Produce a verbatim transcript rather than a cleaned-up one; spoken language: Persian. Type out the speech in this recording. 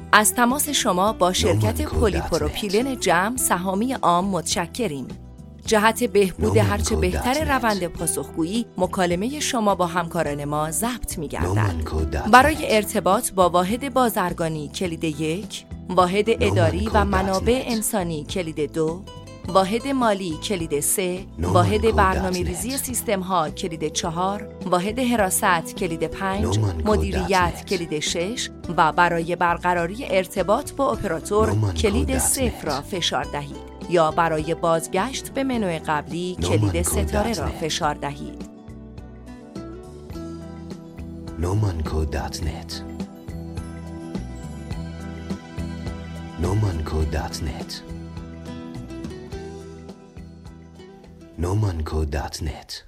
از تماس شما با شرکت پلیپروپیلن جمع سهامی عام متشکریم. جهت بهبود هرچه بهتر روند پاسخگویی، مکالمه شما با همکاران ما ضبط می‌گردد. برای ارتباط با واحد بازرگانی کلید یک، واحد اداری و منابع انسانی کلید دو، واحد مالی کلید سه، واحد برنامه‌ریزی سیستم‌ها کلید چهار، واحد حراست کلید پنج، مدیریت کلید شش و برای برقراری ارتباط با اپراتور کلید صفر را فشار دهید یا برای بازگشت به منوی قبلی کلید ستاره را فشار دهید. نومانکو دات نت نومانکو دات نت نومانکو دات نت